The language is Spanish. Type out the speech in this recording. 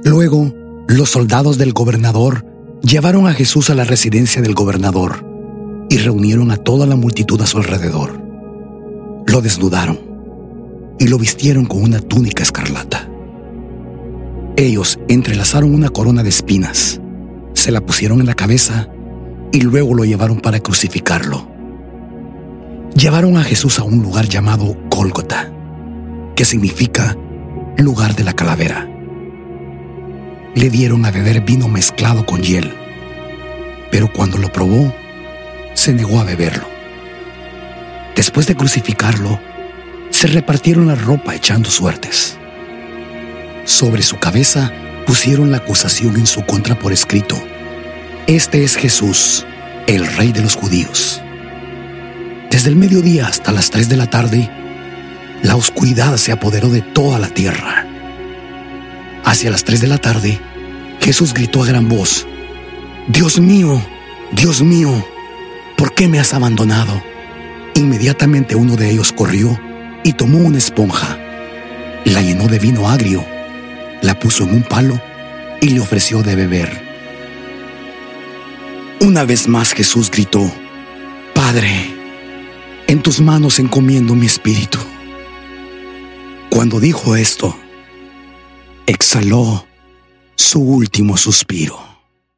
Luego, los soldados del gobernador llevaron a Jesús a la residencia del gobernador y reunieron a toda la multitud a su alrededor. Lo desnudaron y lo vistieron con una túnica escarlata. Ellos entrelazaron una corona de espinas, se la pusieron en la cabeza y luego lo llevaron para crucificarlo. Llevaron a Jesús a un lugar llamado Gólgota, que significa lugar de la calavera. Le dieron a beber vino mezclado con hiel, pero cuando lo probó, se negó a beberlo. Después de crucificarlo, se repartieron la ropa echando suertes. Sobre su cabeza pusieron la acusación en su contra por escrito: Este es Jesús, el Rey de los Judíos. Desde el mediodía hasta las 3 de la tarde, la oscuridad se apoderó de toda la tierra. Hacia las 3 de la tarde, Jesús gritó a gran voz: Dios mío, ¿por qué me has abandonado? Inmediatamente uno de ellos corrió y tomó una esponja, la llenó de vino agrio, la puso en un palo y le ofreció de beber. Una vez más Jesús gritó: Padre, en tus manos encomiendo mi espíritu. Cuando dijo esto, exhaló su último suspiro.